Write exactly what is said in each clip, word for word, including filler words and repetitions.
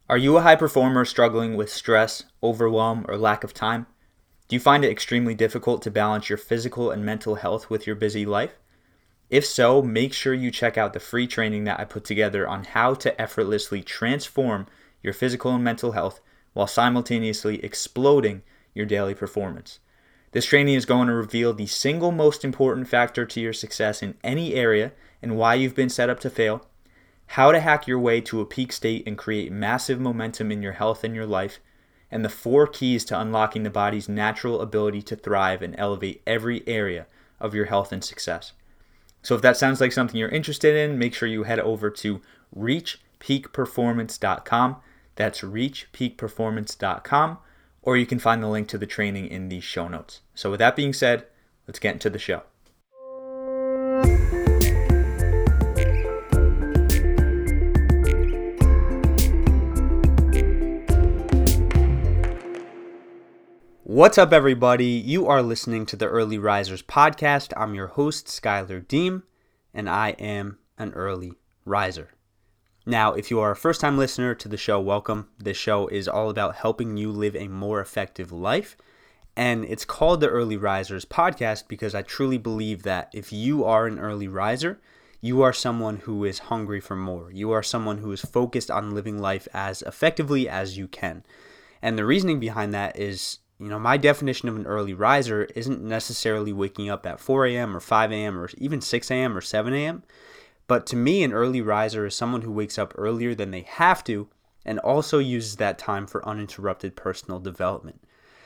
Are you a high performer struggling with stress, overwhelm, or lack of time? Do you find it extremely difficult to balance your physical and mental health with your busy life? If so, make sure you check out the free training that I put together on how to effortlessly transform your physical and mental health while simultaneously exploding your daily performance. This training is going to reveal the single most important factor to your success in any area and why you've been set up to fail, how to hack your way to a peak state and create massive momentum in your health and your life, and the four keys to unlocking the body's natural ability to thrive and elevate every area of your health and success. So if that sounds like something you're interested in, make sure you head over to reach peak performance dot com. That's reach peak performance dot com, or you can find the link to the training in the show notes. So with that being said, let's get into the show. What's up, everybody? You are listening to the Early Risers podcast. I'm your host, Skylar Deem, and I am an early riser. Now, if you are a first-time listener to the show, welcome. This show is all about helping you live a more effective life, and it's called the Early Risers podcast because I truly believe that if you are an early riser, you are someone who is hungry for more. You are someone who is focused on living life as effectively as you can. And the reasoning behind that is, you know, my definition of an early riser isn't necessarily waking up at four a.m. or five a.m. or even six a.m. or seven a.m. But to me, an early riser is someone who wakes up earlier than they have to and also uses that time for uninterrupted personal development.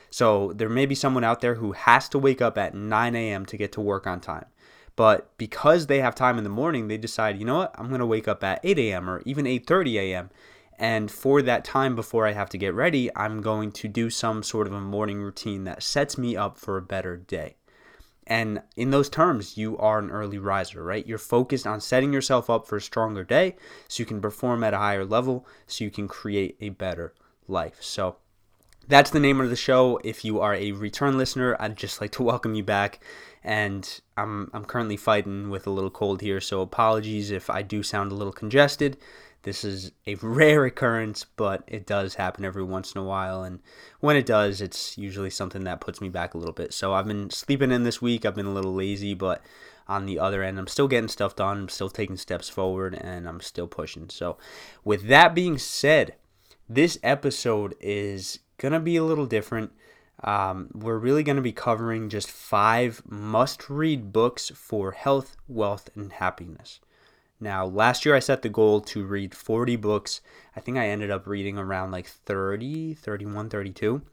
So there may be someone out there who has to wake up at nine a.m. to get to work on time. But because they have time in the morning, they decide, you know what, I'm going to wake up at eight a.m. or even eight thirty a.m. And for that time before I have to get ready, I'm going to do some sort of a morning routine that sets me up for a better day. And in those terms, you are an early riser, right? You're focused on setting yourself up for a stronger day so you can perform at a higher level, so you can create a better life. So that's the name of the show. If you are a return listener, I'd just like to welcome you back. And I'm I'm currently fighting with a little cold here, so apologies if I do sound a little congested. This is a rare occurrence, but it does happen every once in a while, and when it does, it's usually something that puts me back a little bit. So I've been sleeping in this week. I've been a little lazy, but on the other end, I'm still getting stuff done. I'm still taking steps forward, and I'm still pushing. So with that being said, this episode is going to be a little different. Um, we're really going to be covering just five must-read books for health, wealth, and happiness. Now, last year I set the goal to read forty books. I think I ended up reading around like thirty, thirty-one, thirty-two.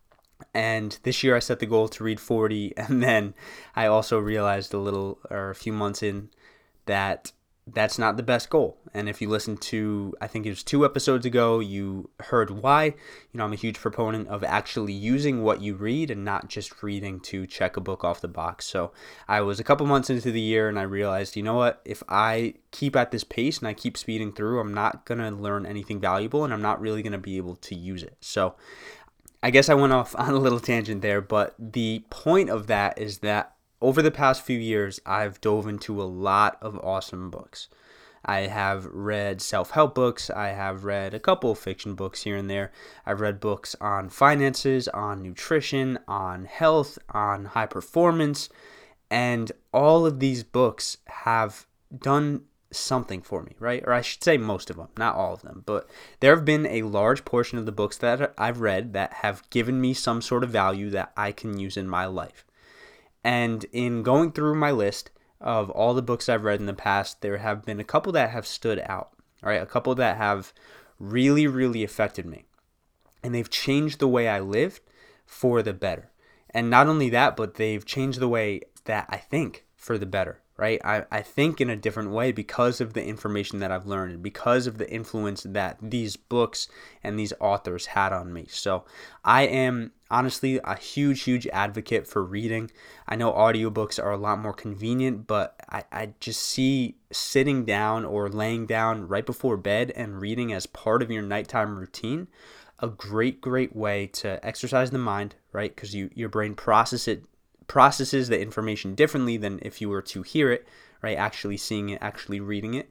And this year I set the goal to read forty. And then I also realized a little or a few months in that that's not the best goal. And if you listen to, I think it was two episodes ago, you heard why. You know, I'm a huge proponent of actually using what you read and not just reading to check a book off the box. So I was a couple months into the year and I realized, you know what, if I keep at this pace and I keep speeding through, I'm not going to learn anything valuable and I'm not really going to be able to use it. So I guess I went off on a little tangent there, but the point of that is that over the past few years, I've dove into a lot of awesome books. I have read self-help books. I have read a couple of fiction books here and there. I've read books on finances, on nutrition, on health, on high performance, and all of these books have done something for me, right? Or I should say most of them, not all of them, but there have been a large portion of the books that I've read that have given me some sort of value that I can use in my life. And in going through my list of all the books I've read in the past, there have been a couple that have stood out, all right? A couple that have really, really affected me. And they've changed the way I lived for the better. And not only that, but they've changed the way that I think for the better, right? I, I think in a different way because of the information that I've learned, because of the influence that these books and these authors had on me. So I am honestly a huge, huge advocate for reading. I know audiobooks are a lot more convenient, but I, I just see sitting down or laying down right before bed and reading as part of your nighttime routine a great, great way to exercise the mind, right? Because you your brain process it processes the information differently than if you were to hear it, right? Actually seeing it, actually reading it.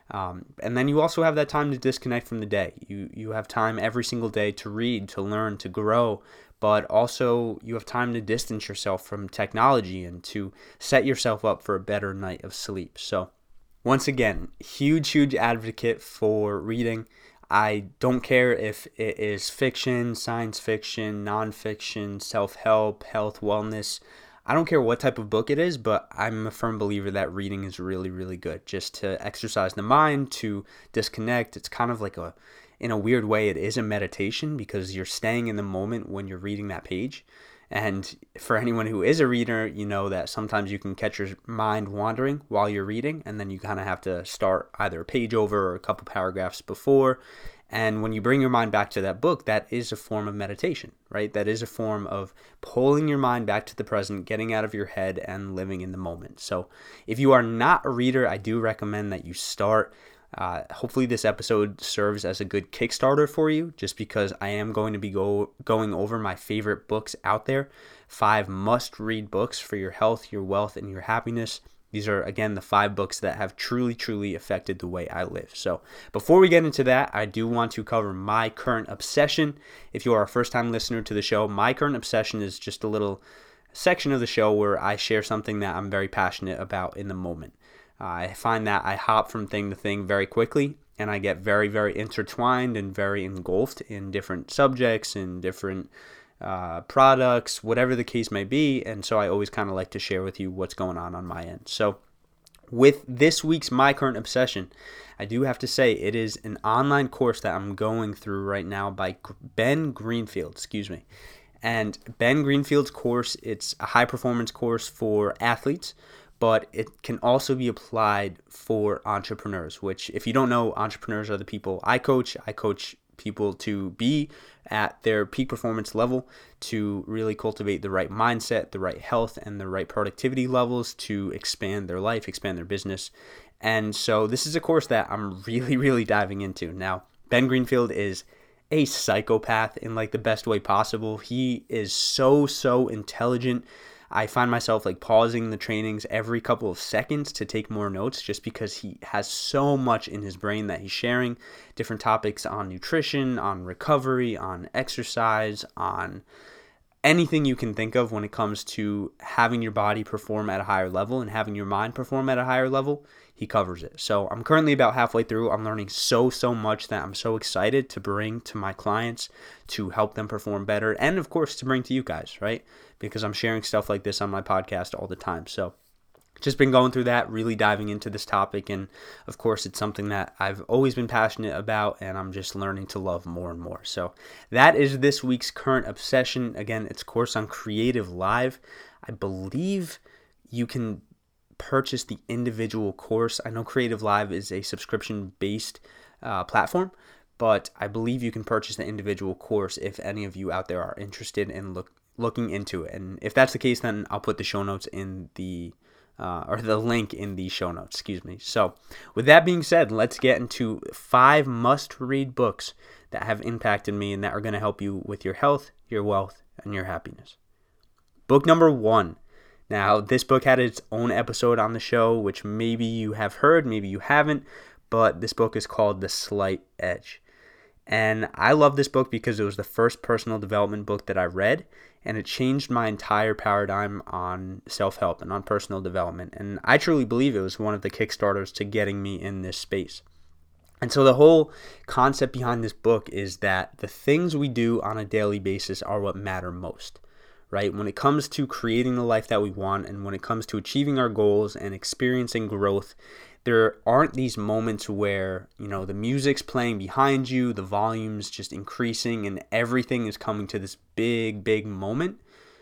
Um, and then you also have that time to disconnect from the day. You you have time every single day to read, to learn, to grow, but also you have time to distance yourself from technology and to set yourself up for a better night of sleep. So once again, huge, huge advocate for reading. I don't care if it is fiction, science fiction, nonfiction, self-help, health, wellness. I don't care what type of book it is, but I'm a firm believer that reading is really, really good just to exercise the mind, to disconnect. It's kind of like a, in a weird way, it is a meditation because you're staying in the moment when you're reading that page. And for anyone who is a reader, you know that sometimes you can catch your mind wandering while you're reading, and then you kind of have to start either a page over or a couple paragraphs before. And when you bring your mind back to that book, that is a form of meditation, right? That is a form of pulling your mind back to the present, getting out of your head and living in the moment. So if you are not a reader, I do recommend that you start. Uh, hopefully this episode serves as a good Kickstarter for you, just because I am going to be go, going over my favorite books out there, five must-read books for your health, your wealth, and your happiness. These are, again, the five books that have truly, truly affected the way I live. So before we get into that, I do want to cover my current obsession. If you are a first-time listener to the show, my current obsession is just a little section of the show where I share something that I'm very passionate about in the moment. Uh, I find that I hop from thing to thing very quickly, and I get very, very intertwined and very engulfed in different subjects and different uh, products, whatever the case may be. And so I always kind of like to share with you what's going on on my end. So with this week's My Current Obsession, I do have to say it is an online course that I'm going through right now by Ben Greenfield, excuse me. And Ben Greenfield's course, it's a high performance course for athletes, but it can also be applied for entrepreneurs, which if you don't know, entrepreneurs are the people I coach. I coach people to be at their peak performance level, to really cultivate the right mindset, the right health, and the right productivity levels to expand their life, expand their business. And so this is a course that I'm really, really diving into. Now, Ben Greenfield is a psychopath in like the best way possible. He is so, so intelligent. I find myself like pausing the trainings every couple of seconds to take more notes just because he has so much in his brain that he's sharing, different topics on nutrition, on recovery, on exercise, on anything you can think of when it comes to having your body perform at a higher level and having your mind perform at a higher level. He covers it. So I'm currently about halfway through. I'm learning so, so much that I'm so excited to bring to my clients to help them perform better. And of course, to bring to you guys, right? Because I'm sharing stuff like this on my podcast all the time. So just been going through that, really diving into this topic. And of course, it's something that I've always been passionate about, and I'm just learning to love more and more. So that is this week's current obsession. Again, it's a course on Creative Live. I believe you can purchase the individual course. I know Creative Live is a subscription-based uh, platform, but I believe you can purchase the individual course if any of you out there are interested in look, looking into it. And if that's the case, then I'll put the show notes in the Uh, or the link in the show notes, excuse me. So with that being said, let's get into five must-read books that have impacted me and that are going to help you with your health, your wealth, and your happiness. Book number one. Now, this book had its own episode on the show, which maybe you have heard, maybe you haven't, but this book is called The Slight Edge. And I love this book because it was the first personal development book that I read, and it changed my entire paradigm on self-help and on personal development. And I truly believe it was one of the kickstarters to getting me in this space. And so the whole concept behind this book is that the things we do on a daily basis are what matter most, right? When it comes to creating the life that we want, and when it comes to achieving our goals and experiencing growth, there aren't these moments where, you know, the music's playing behind you, the volume's just increasing, and everything is coming to this big, big moment.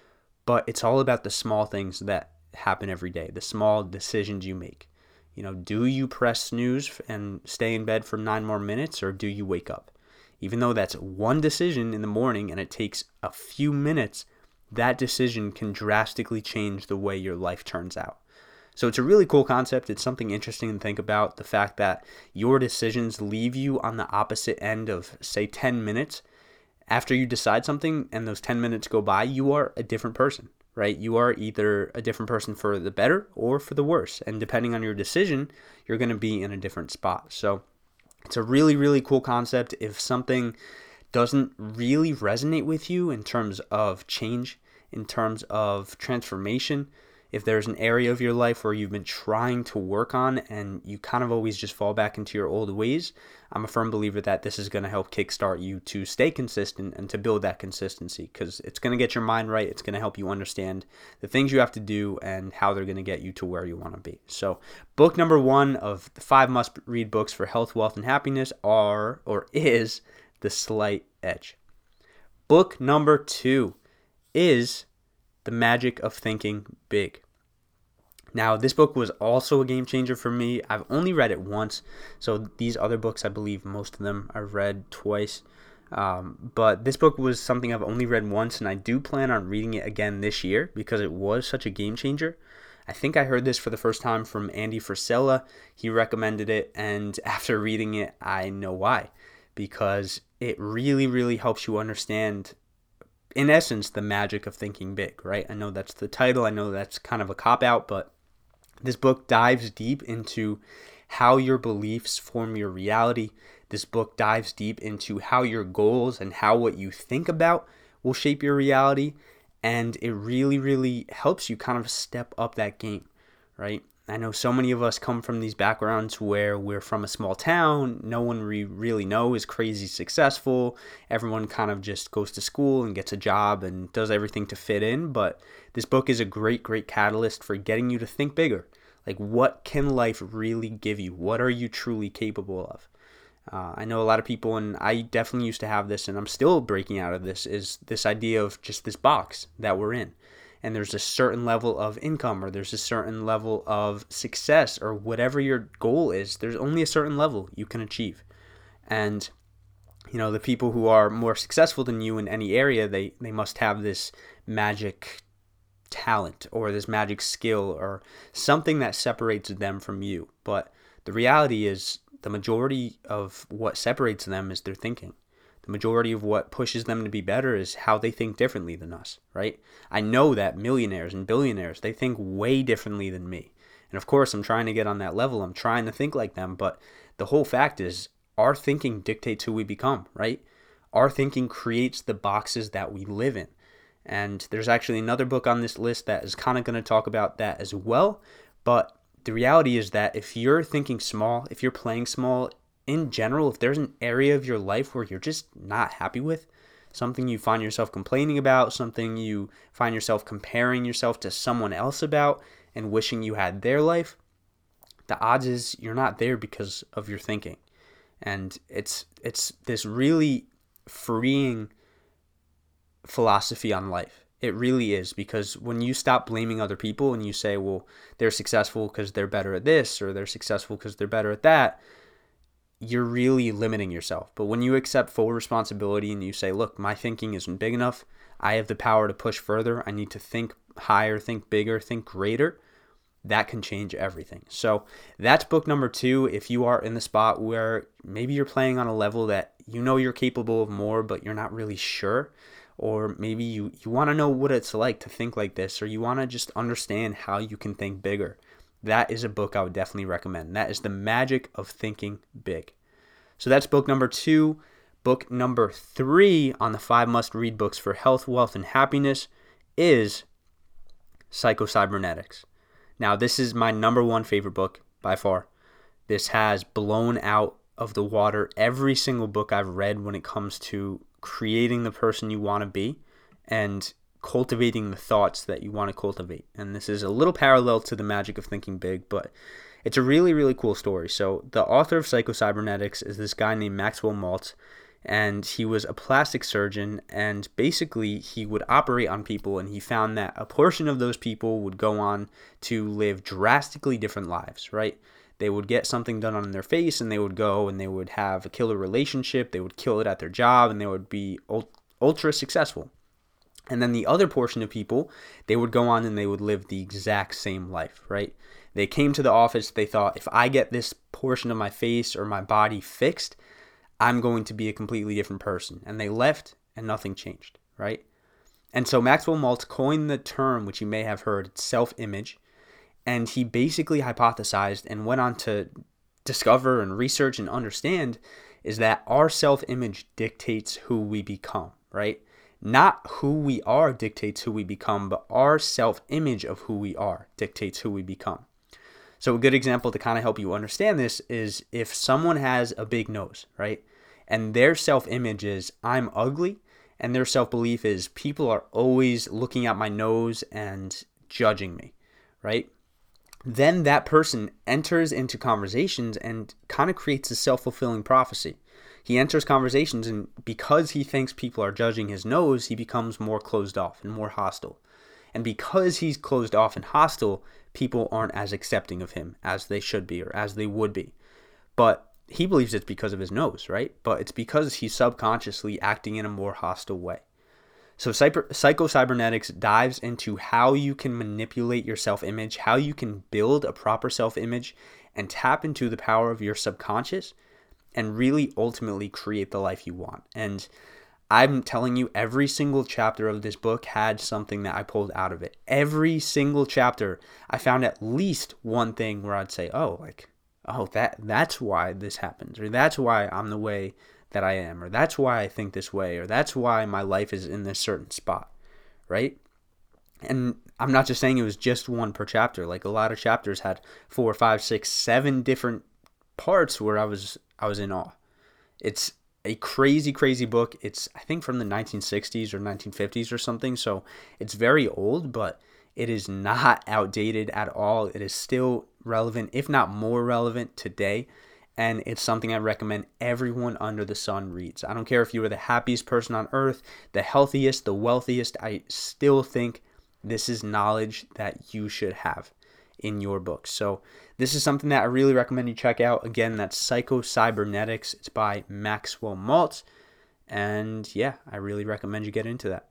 But it's all about the small things that happen every day, the small decisions you make. You know, do you press snooze and stay in bed for nine more minutes, or do you wake up? Even though that's one decision in the morning and it takes a few minutes, that decision can drastically change the way your life turns out. So it's a really cool concept. It's something interesting to think about, the fact that your decisions leave you on the opposite end of, say, ten minutes. After you decide something and those ten minutes go by, you are a different person, right? You are either a different person for the better or for the worse. And depending on your decision, you're going to be in a different spot. So it's a really, really cool concept. If something doesn't really resonate with you in terms of change, in terms of transformation, if there's an area of your life where you've been trying to work on and you kind of always just fall back into your old ways, I'm a firm believer that this is going to help kickstart you to stay consistent and to build that consistency, because it's going to get your mind right. It's going to help you understand the things you have to do and how they're going to get you to where you want to be. So book number one of the five must-read books for health, wealth, and happiness are or is The Slight Edge. Book number two is The Magic of Thinking Big. Now, this book was also a game changer for me. I've only read it once, so these other books, I believe most of them I've read twice. Um, but this book was something I've only read once, and I do plan on reading it again this year because it was such a game changer. I think I heard this for the first time from Andy Frisella. He recommended it, and after reading it, I know why. Because it really, really helps you understand, in essence, the magic of thinking big, right? I know that's the title. I know that's kind of a cop-out, but this book dives deep into how your beliefs form your reality. This book dives deep into how your goals and how what you think about will shape your reality. And it really, really helps you kind of step up that game, right? I know so many of us come from these backgrounds where we're from a small town. No one we really know is crazy successful. Everyone kind of just goes to school and gets a job and does everything to fit in. But this book is a great, great catalyst for getting you to think bigger. Like, what can life really give you? What are you truly capable of? Uh, I know a lot of people, and I definitely used to have this, and I'm still breaking out of this, is this idea of just this box that we're in. And there's a certain level of income, or there's a certain level of success, or whatever your goal is, there's only a certain level you can achieve. And, you know, the people who are more successful than you in any area, they, they must have this magic talent or this magic skill or something that separates them from you. But the reality is the majority of what separates them is their thinking. The majority of what pushes them to be better is how they think differently than us, right? I know that millionaires and billionaires, they think way differently than me. And of course, I'm trying to get on that level. I'm trying to think like them. But the whole fact is our thinking dictates who we become, right? Our thinking creates the boxes that we live in. And there's actually another book on this list that is kind of going to talk about that as well. But the reality is that if you're thinking small, if you're playing small, in general, if there's an area of your life where you're just not happy with, something you find yourself complaining about, something you find yourself comparing yourself to someone else about and wishing you had their life, the odds is you're not there because of your thinking. And it's it's this really freeing philosophy on life. It really is, because when you stop blaming other people and you say, well, they're successful because they're better at this, or they're successful because they're better at that, you're really limiting yourself. But when you accept full responsibility and you say, look, my thinking isn't big enough, I have the power to push further, I need to think higher, think bigger, think greater, that can change everything. So that's book number two. If you are in the spot where maybe you're playing on a level that you know you're capable of more, but you're not really sure, or maybe you, you want to know what it's like to think like this, or you want to just understand how you can think bigger, that is a book I would definitely recommend. That is The Magic of Thinking Big. So that's book number two. Book number three on the five must-read books for health, wealth, and happiness is Psycho-Cybernetics. Now, this is my number one favorite book by far. This has blown out of the water every single book I've read when it comes to creating the person you want to be and cultivating the thoughts that you want to cultivate. And this is a little parallel to The Magic of Thinking Big, but it's a really, really cool story. So the author of Psycho-Cybernetics is this guy named Maxwell Maltz, and he was a plastic surgeon, and basically he would operate on people, and he found that a portion of those people would go on to live drastically different lives, right? They would get something done on their face, and they would go and they would have a killer relationship, they would kill it at their job, and they would be ultra successful. And then the other portion of people, they would go on and they would live the exact same life, right? They came to the office, they thought, if I get this portion of my face or my body fixed, I'm going to be a completely different person. And they left and nothing changed, right? And so Maxwell Maltz coined the term, which you may have heard, self-image. And he basically hypothesized and went on to discover and research and understand is that our self-image dictates who we become, right? Not who we are dictates who we become, but our self-image of who we are dictates who we become. So a good example to kind of help you understand this is if someone has a big nose, right? And their self-image is, I'm ugly, and their self-belief is, people are always looking at my nose and judging me, right? Then that person enters into conversations and kind of creates a self-fulfilling prophecy. He enters conversations, and because he thinks people are judging his nose, he becomes more closed off and more hostile. And because he's closed off and hostile, people aren't as accepting of him as they should be or as they would be. But he believes it's because of his nose, right? But it's because he's subconsciously acting in a more hostile way. So Psycho-Cybernetics dives into how you can manipulate your self-image, how you can build a proper self-image and tap into the power of your subconscious and really ultimately create the life you want. And I'm telling you, every single chapter of this book had something that I pulled out of it. Every single chapter, I found at least one thing where I'd say, oh, like, oh, that that's why this happens, or that's why I'm the way that I am, or that's why I think this way, or that's why my life is in this certain spot, right? And I'm not just saying it was just one per chapter. Like, a lot of chapters had four, five, six, seven different parts where I was I was in awe. It's a crazy, crazy book. It's, I think, from the nineteen sixties or nineteen fifties or something, so it's very old, but it is not outdated at all. It is still relevant, if not more relevant today. And it's something I recommend everyone under the sun reads. I don't care if you are the happiest person on earth, the healthiest, the wealthiest. I still think this is knowledge that you should have in your books. So this is something that I really recommend you check out. Again, that's Psycho-Cybernetics. It's by Maxwell Maltz. And yeah, I really recommend you get into that.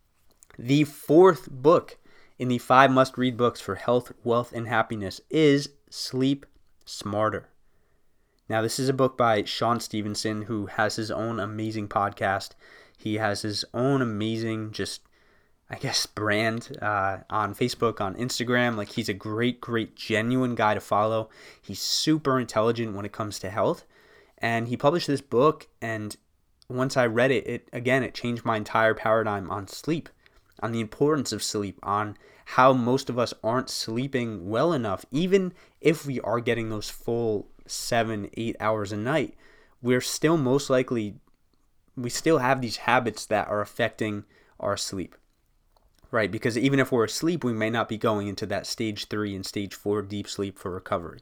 The fourth book in the five must-read books for health, wealth, and happiness is Sleep Smarter. Now, this is a book by Shawn Stevenson, who has his own amazing podcast. He has his own amazing, just, I guess, brand uh, on Facebook, on Instagram. Like, he's a great, great, genuine guy to follow. He's super intelligent when it comes to health. And he published this book, and once I read it, it again, it changed my entire paradigm on sleep, on the importance of sleep, on how most of us aren't sleeping well enough. Even if we are getting those full seven, eight hours a night, we're still most likely, we still have these habits that are affecting our sleep, right? Because even if we're asleep, we may not be going into that stage three and stage four deep sleep for recovery.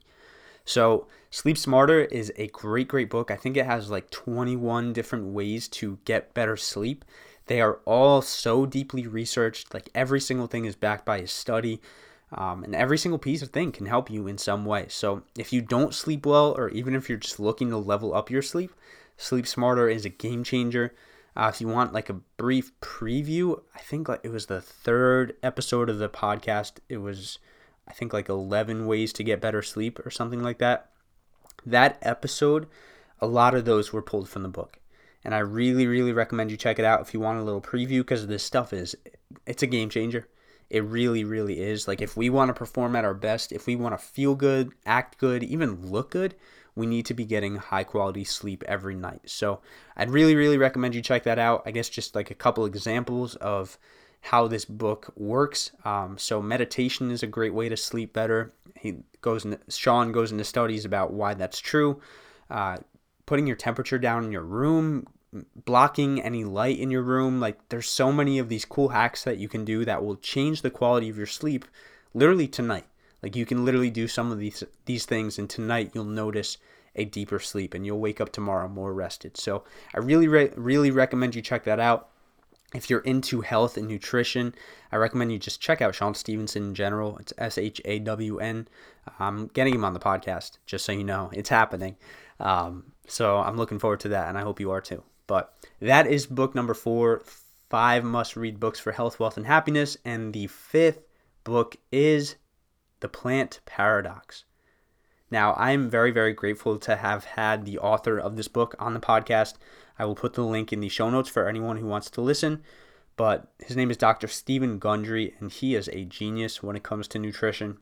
So Sleep Smarter is a great, great book. I think it has like twenty-one different ways to get better sleep. They are all so deeply researched. Like, every single thing is backed by a study. Um, and every single piece of thing can help you in some way. So if you don't sleep well, or even if you're just looking to level up your sleep, Sleep Smarter is a game changer. Uh, if you want like a brief preview, I think like it was the third episode of the podcast. It was, I think, like eleven ways to get better sleep or something like that. That episode, a lot of those were pulled from the book. And I really, really recommend you check it out if you want a little preview, because this stuff is, it's a game changer. It really, really is. Like, if we want to perform at our best, if we want to feel good, act good, even look good, we need to be getting high quality sleep every night. So I'd really, really recommend you check that out. I guess just like a couple examples of how this book works. Um, so meditation is a great way to sleep better. He goes into, Shawn goes into studies about why that's true. Uh, putting your temperature down in your room, blocking any light in your room. Like, there's so many of these cool hacks that you can do that will change the quality of your sleep literally tonight. Like, you can literally do some of these these things, and tonight you'll notice a deeper sleep and you'll wake up tomorrow more rested. So I really re- really recommend you check that out. If you're into health and nutrition, I recommend you just check out Shawn Stevenson in general. It's S H A W N. I'm getting him on the podcast, just so you know. It's happening. Um, so I'm looking forward to that, and I hope you are too. But that is book number four, five must-read books for health, wealth, and happiness. And the fifth book is The Plant Paradox. Now, I'm very, very grateful to have had the author of this book on the podcast. I will put the link in the show notes for anyone who wants to listen. but his name is Doctor Stephen Gundry, and he is a genius when it comes to nutrition.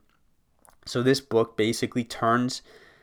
So this book basically turns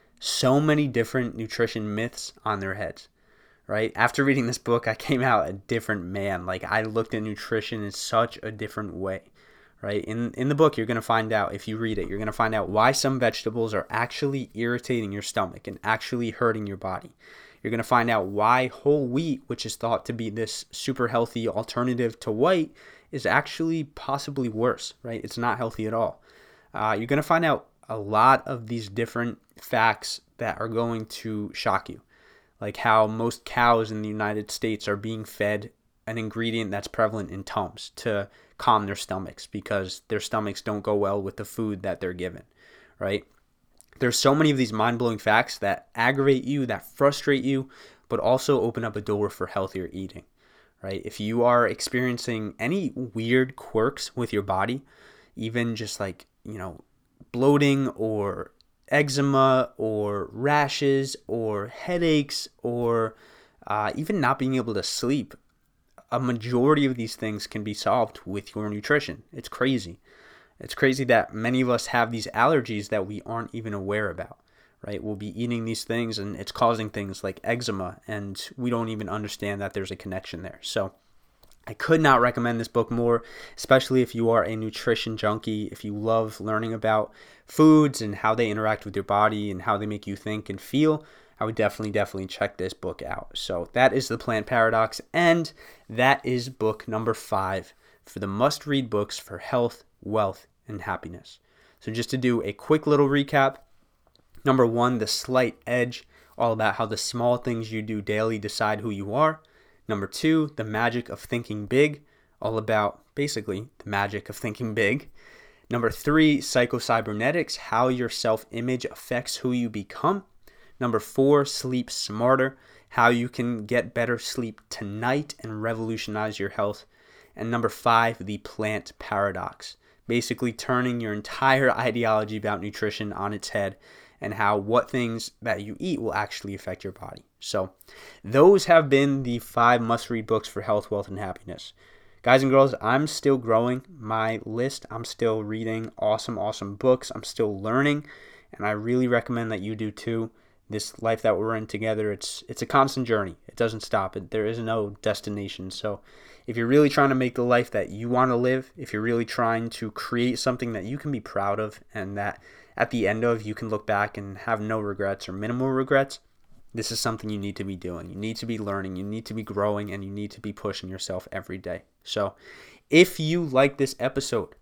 so many different nutrition myths on their heads, right? After reading this book, I came out a different man. Like, I looked at nutrition in such a different way, right? In in the book, you're going to find out, if you read it, you're going to find out why some vegetables are actually irritating your stomach and actually hurting your body. You're going to find out why whole wheat, which is thought to be this super healthy alternative to white, is actually possibly worse, right? It's not healthy at all. Uh, you're going to find out a lot of these different facts that are going to shock you, like how most cows in the United States are being fed an ingredient that's prevalent in Tums to calm their stomachs because their stomachs don't go well with the food that they're given, right? There's so many of these mind-blowing facts that aggravate you, that frustrate you, but also open up a door for healthier eating, right? If you are experiencing any weird quirks with your body, even just like, you know, bloating or eczema or rashes or headaches or uh, even not being able to sleep, a majority of these things can be solved with your nutrition. It's crazy. It's crazy that many of us have these allergies that we aren't even aware about, right? We'll be eating these things and it's causing things like eczema, and we don't even understand that there's a connection there. So I could not recommend this book more, especially if you are a nutrition junkie, if you love learning about foods and how they interact with your body and how they make you think and feel. I would definitely, definitely check this book out. So that is The Plant Paradox, and that is book number five for the must-read books for health, wealth, and happiness. So just to do a quick little recap, number one, The Slight Edge, all about how the small things you do daily decide who you are. Number two, The Magic of Thinking Big, all about basically the magic of thinking big. Number three, Psycho-Cybernetics, how your self-image affects who you become. Number four, Sleep Smarter, how you can get better sleep tonight and revolutionize your health. And number five, The Plant Paradox, basically turning your entire ideology about nutrition on its head and how what things that you eat will actually affect your body. So those have been the five must-read books for health, wealth, and happiness. Guys and girls, I'm still growing my list. I'm still reading awesome, awesome books. I'm still learning, and I really recommend that you do too. This life that we're in together, it's it's a constant journey. It doesn't stop. It, there is no destination. So if you're really trying to make the life that you want to live, if you're really trying to create something that you can be proud of and that at the end of you can look back and have no regrets or minimal regrets, this is something you need to be doing. You need to be learning, you need to be growing, and you need to be pushing yourself every day. So if you like this episode,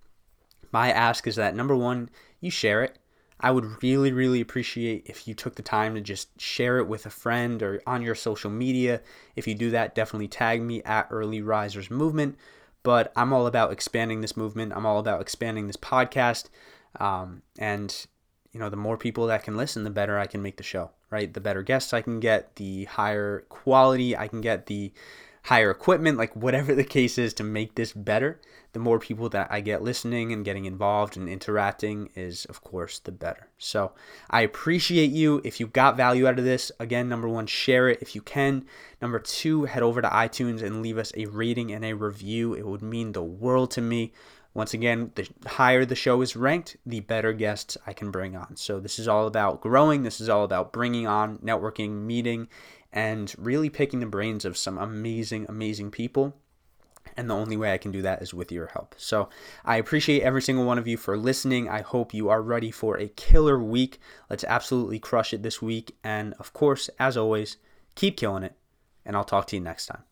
my ask is that, number one, you share it. I would really, really appreciate if you took the time to just share it with a friend or on your social media. If you do that, definitely tag me at Early Risers Movement. But I'm all about expanding this movement. I'm all about expanding this podcast. Um, and, you know, the more people that can listen, the better I can make the show, right? The better guests I can get, the higher quality I can get, the higher equipment, like whatever the case is to make this better. The more people that I get listening and getting involved and interacting is, of course, the better. So I appreciate you. If you got value out of this, again, number one, share it if you can. Number two, head over to iTunes and leave us a rating and a review. It would mean the world to me. Once again, the higher the show is ranked, the better guests I can bring on. So this is all about growing. This is all about bringing on, networking, meeting, and really picking the brains of some amazing, amazing people. And the only way I can do that is with your help. So I appreciate every single one of you for listening. I hope you are ready for a killer week. Let's absolutely crush it this week. And of course, as always, keep killing it. And I'll talk to you next time.